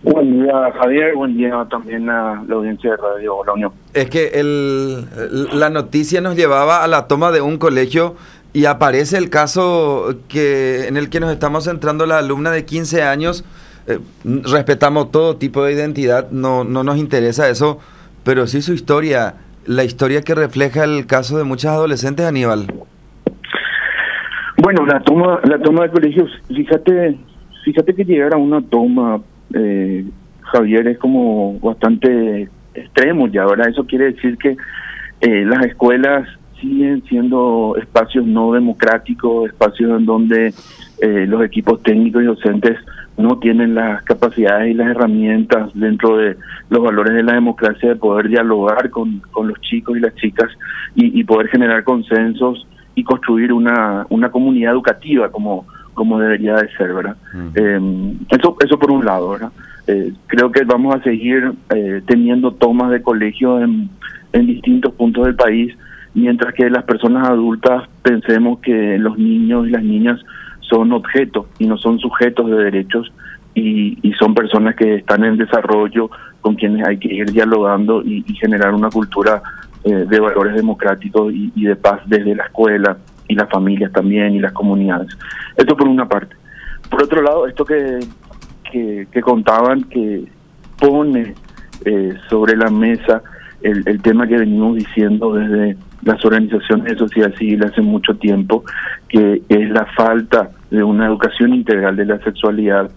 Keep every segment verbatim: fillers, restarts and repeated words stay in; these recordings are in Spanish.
Buen día, Javier. Buen día también a la audiencia de Radio La Unión. Es que el, la noticia nos llevaba a la toma de un colegio y aparece el caso que en el que nos estamos centrando, la alumna de quince años. Eh, respetamos todo tipo de identidad, no, no nos interesa eso, pero sí su historia, la historia que refleja el caso de muchas adolescentes, Aníbal. Bueno, la toma, la toma de colegios, fíjate, fíjate que llegar a una toma, eh, Javier, es como bastante extremo ya, ¿verdad? Eso quiere decir que eh, las escuelas siguen siendo espacios no democráticos, espacios en donde eh, los equipos técnicos y docentes no tienen las capacidades y las herramientas dentro de los valores de la democracia de poder dialogar con, con los chicos y las chicas y, y poder generar consensos y construir una, una comunidad educativa como, como debería de ser, ¿verdad? Uh-huh. Eh, eso, eso por un lado, ¿verdad? Eh, creo que vamos a seguir eh, teniendo tomas de colegios en, en distintos puntos del país, mientras que las personas adultas pensemos que los niños y las niñas son objetos y no son sujetos de derechos y, y son personas que están en desarrollo, con quienes hay que ir dialogando y, y generar una cultura eh, de valores democráticos y, y de paz desde la escuela y las familias también y las comunidades. Esto por una parte. Por otro lado, esto que, que, que contaban, que pone eh, sobre la mesa el, el tema que venimos diciendo desde las organizaciones de sociedad civil hace mucho tiempo, que es la falta de una educación integral de la sexualidad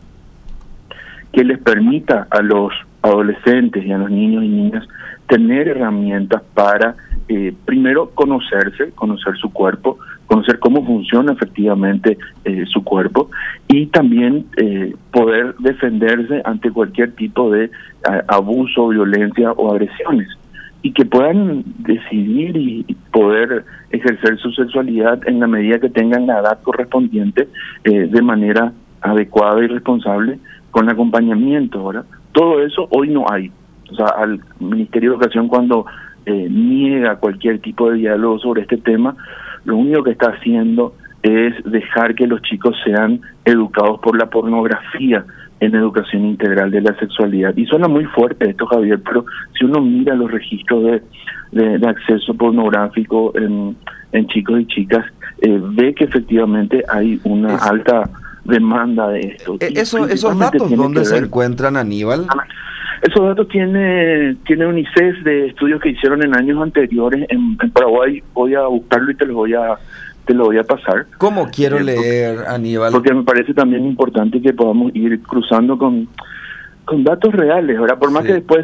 que les permita a los adolescentes y a los niños y niñas tener herramientas para, eh, primero, conocerse, conocer su cuerpo, conocer cómo funciona efectivamente eh, su cuerpo y también eh, poder defenderse ante cualquier tipo de a, abuso, violencia o agresiones, y que puedan decidir y, y poder ejercer su sexualidad en la medida que tengan la edad correspondiente, eh, de manera adecuada y responsable, con acompañamiento, ¿verdad? Todo eso hoy no hay. O sea, al Ministerio de Educación, cuando eh, niega cualquier tipo de diálogo sobre este tema, lo único que está haciendo es dejar que los chicos sean educados por la pornografía en educación integral de la sexualidad. Y suena muy fuerte esto, Javier, pero si uno mira los registros de, de, de acceso pornográfico en, en chicos y chicas, eh, ve que efectivamente hay una es, alta demanda de esto. Eso, ¿Esos datos dónde se encuentran, Aníbal? Esos datos tiene, tiene UNICEF de estudios que hicieron en años anteriores en, en Paraguay. Voy a buscarlo y te los voy a... te lo voy a pasar. ¿Cómo quiero eh, leer, porque, Aníbal? Porque me parece también importante que podamos ir cruzando con, con datos reales, ¿verdad? Por más sí. que después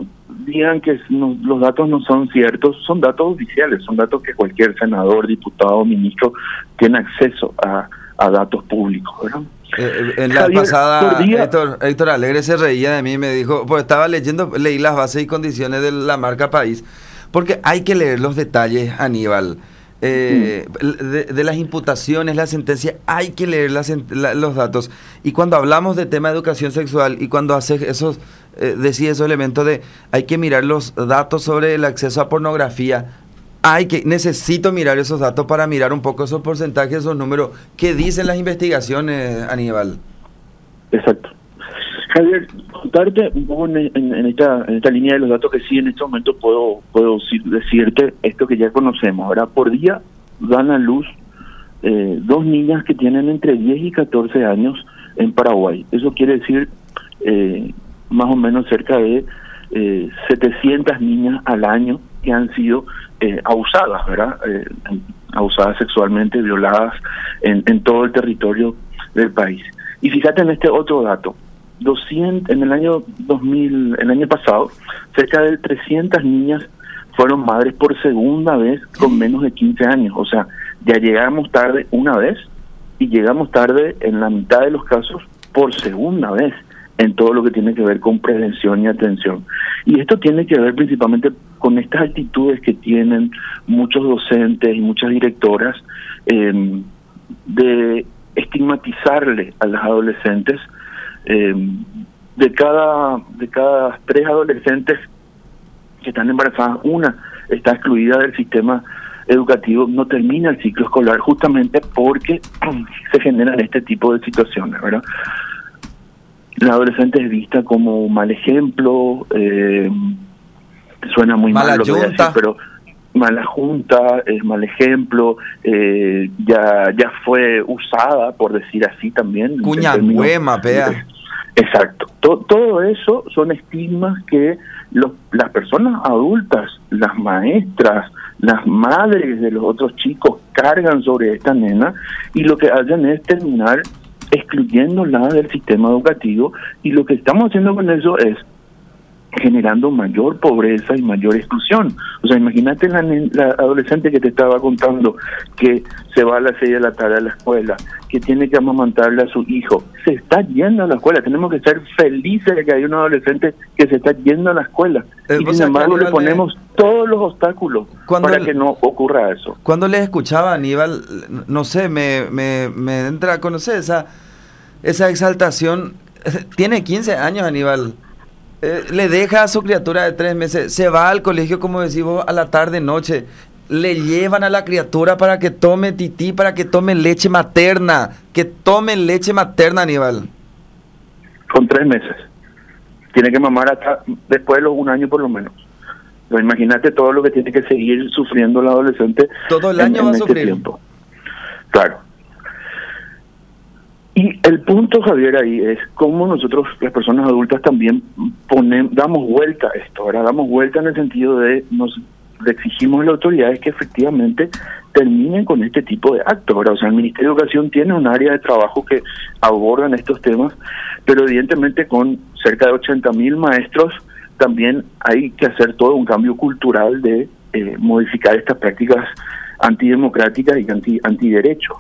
digan que no, los datos no son ciertos, son datos oficiales, son datos que cualquier senador, diputado o ministro tiene acceso a, a datos públicos, ¿verdad? Eh, en la Javier, pasada, día, Héctor, Héctor Alegre se reía de mí y me dijo, pues estaba leyendo, leí las bases y condiciones de la marca País, porque hay que leer los detalles, Aníbal. Eh, de, de las imputaciones, la sentencia, hay que leer las, la, los datos. Y cuando hablamos de tema de educación sexual y cuando hace esos, eh, decía esos elementos de hay que mirar los datos sobre el acceso a pornografía, hay que, necesito mirar esos datos para mirar un poco esos porcentajes, esos números que dicen las investigaciones, Aníbal. Exacto. Javier, contarte un poco en, en, en, esta, en esta línea de los datos que sí en este momento puedo puedo decirte esto que ya conocemos. Ahora, por día dan a luz eh, dos niñas que tienen entre diez y catorce años en Paraguay. Eso quiere decir eh, más o menos cerca de eh, setecientas niñas al año que han sido eh, abusadas, ¿verdad? Eh, abusadas sexualmente, violadas en, en todo el territorio del país. Y fíjate en este otro dato. doscientos en el año dos mil, el año pasado, cerca de trescientas niñas fueron madres por segunda vez con menos de quince años. O sea, ya llegamos tarde una vez y llegamos tarde en la mitad de los casos por segunda vez en todo lo que tiene que ver con prevención y atención. Y esto tiene que ver principalmente con estas actitudes que tienen muchos docentes y muchas directoras eh, de estigmatizarle a las adolescentes. Eh, de cada de cada tres adolescentes que están embarazadas, una está excluida del sistema educativo, no termina el ciclo escolar justamente porque se generan este tipo de situaciones, ¿verdad? la adolescente es vista como un mal ejemplo, eh, suena muy mala mal lo que voy a decir, pero mala junta, es mal ejemplo, eh, ya ya fue usada, por decir así también. Cuñangüema, pea. Exacto. Todo, todo eso son estigmas que los, las personas adultas, las maestras, las madres de los otros chicos cargan sobre esta nena, y lo que hacen es terminar excluyéndola del sistema educativo, y lo que estamos haciendo con eso es generando mayor pobreza y mayor exclusión. O sea, imagínate la, la adolescente que te estaba contando que se va a las seis de la tarde a la escuela, que tiene que amamantarle a su hijo, se está yendo a la escuela. Tenemos que ser felices de que hay un adolescente que se está yendo a la escuela, eh, y sin embargo le ponemos le... todos los obstáculos para el... que no ocurra eso. Cuando les escuchaba a Aníbal, no sé, me, me, me entra a conocer esa, esa exaltación. Tiene quince años Aníbal. Eh, le deja a su criatura de tres meses, se va al colegio, como decimos, a la tarde, noche, le llevan a la criatura para que tome tití, para que tome leche materna, que tome leche materna, Aníbal. Con tres meses. Tiene que mamar hasta después de los un año por lo menos. Pero imagínate todo lo que tiene que seguir sufriendo la adolescente. Todo el año en, va en a este sufrir. Tiempo. Claro. Y el punto, Javier, ahí es cómo nosotros, las personas adultas, también ponemos, damos vuelta a esto, ¿verdad? Damos vuelta en el sentido de, nos le exigimos a las autoridades que efectivamente terminen con este tipo de actos, ¿verdad? O sea, el Ministerio de Educación tiene un área de trabajo que abordan estos temas, pero evidentemente con cerca de ochenta mil maestros también hay que hacer todo un cambio cultural de eh, modificar estas prácticas antidemocráticas y anti antiderechos.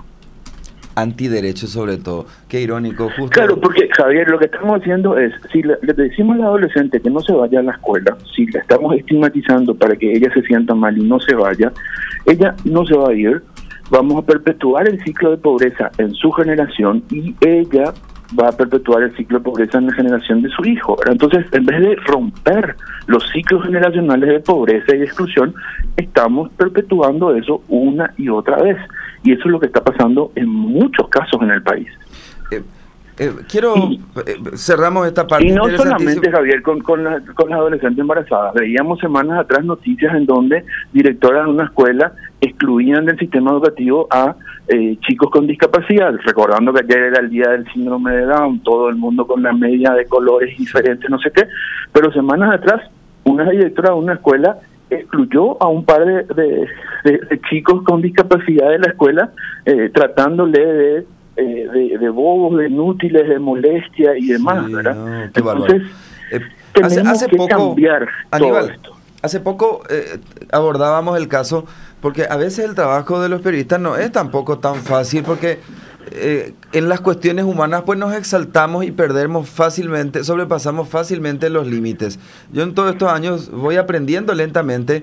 Antiderecho sobre todo. Qué irónico, justo. Claro, porque Javier, lo que estamos haciendo es, si le, le decimos a la adolescente que no se vaya a la escuela, si la estamos estigmatizando para que ella se sienta mal y no se vaya, ella no se va a ir, vamos a perpetuar el ciclo de pobreza en su generación, y ella va a perpetuar el ciclo de pobreza en la generación de su hijo. Entonces, en vez de romper los ciclos generacionales de pobreza y de exclusión, estamos perpetuando eso una y otra vez. Y eso es lo que está pasando en muchos casos en el país. Eh, eh, quiero... Y, eh, cerramos esta parte. Y no solamente, Javier, con, con, la, con las adolescentes embarazadas. Veíamos semanas atrás noticias en donde directoras de una escuela excluían del sistema educativo a eh, chicos con discapacidad, recordando que ayer era el día del síndrome de Down, todo el mundo con la media de colores diferentes, no sé qué, pero semanas atrás una directora de una escuela excluyó a un par de, de, de, de chicos con discapacidad de la escuela, eh, tratándole de, eh, de, de bobos, de inútiles, de molestia y demás, sí, ¿verdad? No, Entonces, eh, tenemos hace, hace que poco, cambiar Aníbal, todo esto. Hace poco eh, abordábamos el caso, porque a veces el trabajo de los periodistas no es tampoco tan fácil, porque eh, en las cuestiones humanas pues nos exaltamos y perdemos fácilmente, sobrepasamos fácilmente los límites. Yo en todos estos años voy aprendiendo lentamente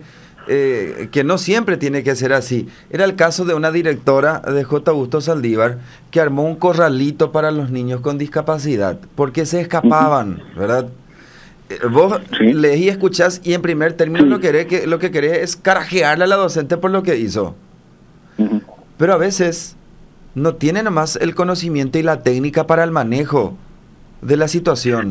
eh, que no siempre tiene que ser así. Era el caso de una directora de J. Augusto Saldívar que armó un corralito para los niños con discapacidad, porque se escapaban, ¿verdad? Vos sí. lees y escuchás y en primer término sí. lo, que querés, que, lo que querés es carajearle a la docente por lo que hizo. Uh-huh. Pero a veces no tiene nomás el conocimiento y la técnica para el manejo de la situación.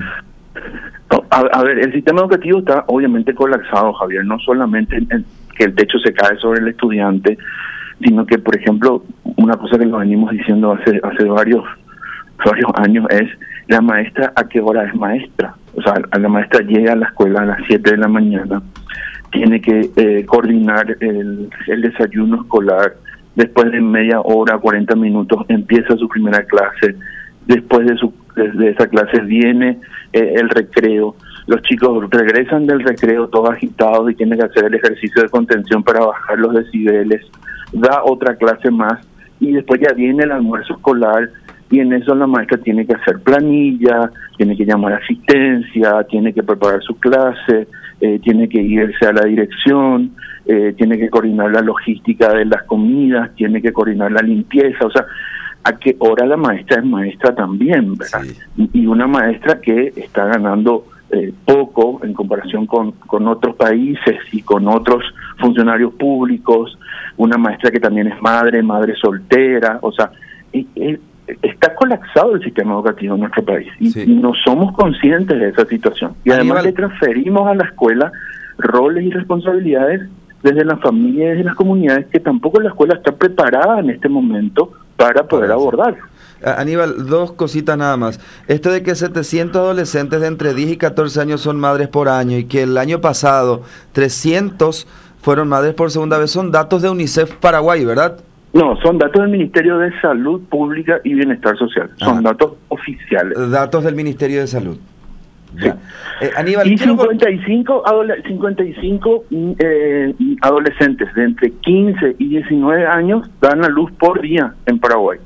A, a ver, el sistema educativo está obviamente colapsado, Javier, no solamente en, en que el techo se cae sobre el estudiante, sino que, por ejemplo, una cosa que lo venimos diciendo hace, hace varios, varios años es la maestra, ¿a qué hora es maestra? O sea, la maestra llega a la escuela a las siete de la mañana, tiene que eh, coordinar el, el desayuno escolar, después de media hora, cuarenta minutos, empieza su primera clase, después de, su, de, de esa clase viene eh, el recreo, los chicos regresan del recreo todos agitados y tienen que hacer el ejercicio de contención para bajar los decibeles, da otra clase más, y después ya viene el almuerzo escolar, y en eso la maestra tiene que hacer planilla, tiene que llamar a asistencia, tiene que preparar su clase, eh, tiene que irse a la dirección, eh, tiene que coordinar la logística de las comidas, tiene que coordinar la limpieza. O sea, ¿a qué hora la maestra es maestra también, verdad? Sí. Y una maestra que está ganando eh, poco en comparación con, con otros países y con otros funcionarios públicos, una maestra que también es madre, madre soltera, o sea, es, es está colapsado el sistema educativo en nuestro país y, sí. y no somos conscientes de esa situación. Y además Aníbal, le transferimos a la escuela roles y responsabilidades desde la familia y desde las comunidades que tampoco la escuela está preparada en este momento para poder abordar. Aníbal, dos cositas nada más. Esto de que setecientos adolescentes de entre diez y catorce años son madres por año y que el año pasado trescientos fueron madres por segunda vez, son datos de UNICEF Paraguay, ¿verdad? No, son datos del Ministerio de Salud Pública y Bienestar Social. Son ah, datos oficiales. Datos del Ministerio de Salud. Sí. Eh, Aníbal, y cincuenta y cinco, adole cincuenta y cinco eh, adolescentes de entre quince y diecinueve años dan a luz por día en Paraguay.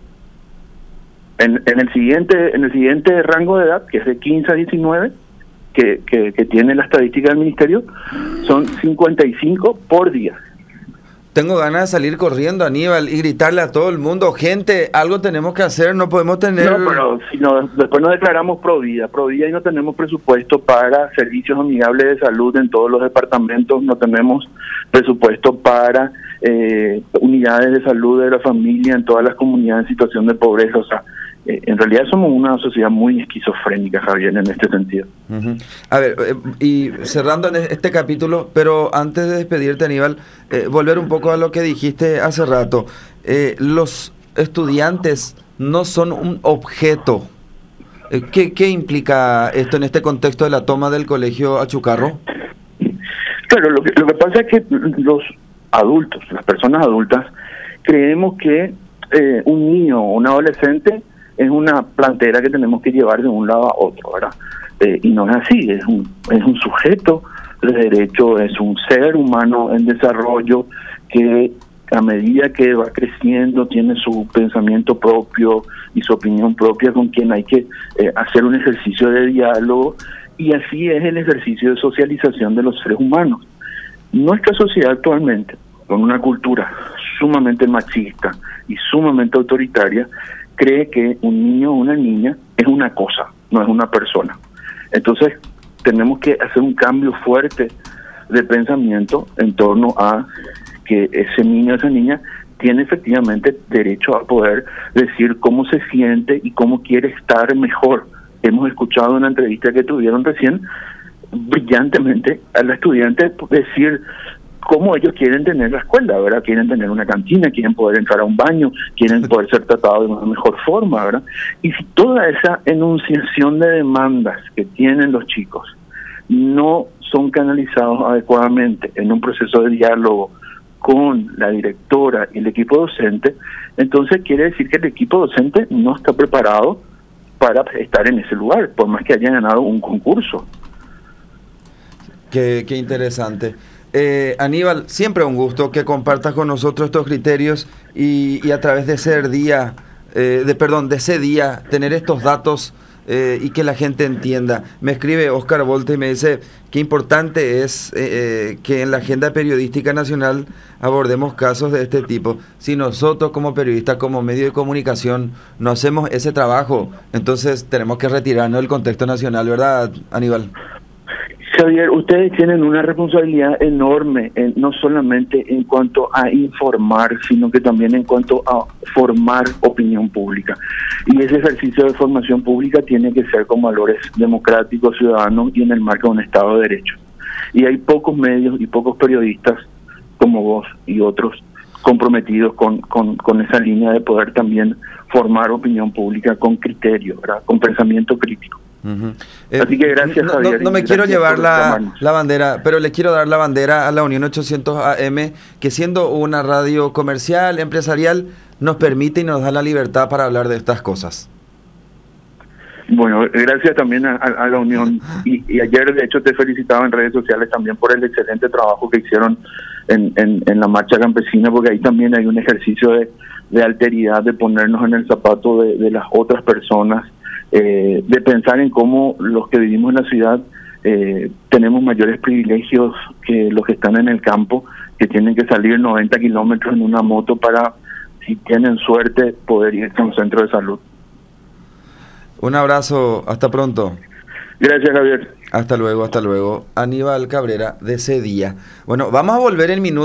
En, en el siguiente en el siguiente rango de edad, que es de quince a diecinueve, que, que, que tiene la estadística del Ministerio, son cincuenta y cinco por día. Tengo ganas de salir corriendo, Aníbal, y gritarle a todo el mundo, gente, algo tenemos que hacer, no podemos tener... No, pero si no, después nos declaramos pro vida, pro vida y no tenemos presupuesto para servicios amigables de salud en todos los departamentos, no tenemos presupuesto para eh, unidades de salud de la familia en todas las comunidades en situación de pobreza, o sea, eh, en realidad somos una sociedad muy esquizofrénica, Javier, en este sentido. Uh-huh. A ver, eh, y cerrando en este capítulo, pero antes de despedirte, Aníbal, eh, volver un poco a lo que dijiste hace rato. Eh, los estudiantes no son un objeto. Eh, ¿qué, ¿Qué implica esto en este contexto de la toma del colegio Achucarro? Claro, lo que, lo que pasa es que los adultos, las personas adultas, creemos que eh, un niño o un adolescente es una plantera que tenemos que llevar de un lado a otro, ¿verdad? Eh, y no es así, es un, es un sujeto de derecho, es un ser humano en desarrollo que a medida que va creciendo tiene su pensamiento propio y su opinión propia, con quien hay que eh, hacer un ejercicio de diálogo, y así es el ejercicio de socialización de los seres humanos. Nuestra sociedad actualmente, con una cultura sumamente machista y sumamente autoritaria, cree que un niño o una niña es una cosa, no es una persona. Entonces, tenemos que hacer un cambio fuerte de pensamiento en torno a que ese niño o esa niña tiene efectivamente derecho a poder decir cómo se siente y cómo quiere estar mejor. Hemos escuchado en una entrevista que tuvieron recién, brillantemente, a la estudiante decir cómo ellos quieren tener la escuela, ¿verdad? Quieren tener una cantina, quieren poder entrar a un baño, quieren poder ser tratados de una mejor forma, ¿verdad? Y si toda esa enunciación de demandas que tienen los chicos no son canalizados adecuadamente en un proceso de diálogo con la directora y el equipo docente, entonces quiere decir que el equipo docente no está preparado para estar en ese lugar, por más que haya ganado un concurso. Qué, qué interesante. Eh, Aníbal, siempre un gusto que compartas con nosotros estos criterios y, y a través de ese día, eh, de perdón, de ese día, tener estos datos eh, y que la gente entienda. Me escribe Oscar Volte y me dice qué importante es eh, eh, que en la agenda periodística nacional abordemos casos de este tipo. Si nosotros como periodistas, como medio de comunicación, no hacemos ese trabajo, entonces tenemos que retirarnos del contexto nacional, ¿verdad, Aníbal? Javier, ustedes tienen una responsabilidad enorme, en, no solamente en cuanto a informar, sino que también en cuanto a formar opinión pública. Y ese ejercicio de formación pública tiene que ser con valores democráticos, ciudadanos y en el marco de un Estado de Derecho. Y hay pocos medios y pocos periodistas como vos y otros comprometidos con, con, con esa línea de poder también formar opinión pública con criterio, ¿verdad? Con pensamiento crítico. Uh-huh. eh, Así que gracias, no, Javier. No, no me quiero llevar la, la bandera, pero le quiero dar la bandera a la Unión ochocientos A M, que siendo una radio comercial, empresarial, nos permite y nos da la libertad para hablar de estas cosas. Bueno, gracias también a, a la Unión. Y, y ayer, de hecho, te felicitaba en redes sociales también por el excelente trabajo que hicieron en, en, en la marcha campesina, porque ahí también hay un ejercicio de, de alteridad, de ponernos en el zapato de, de las otras personas, eh, de pensar en cómo los que vivimos en la ciudad eh, tenemos mayores privilegios que los que están en el campo, que tienen que salir noventa kilómetros en una moto para, si tienen suerte, poder ir a un centro de salud. Un abrazo, hasta pronto. Gracias, Javier. Hasta luego, hasta luego. Aníbal Cabrera, de ese día. Bueno, vamos a volver en minutos.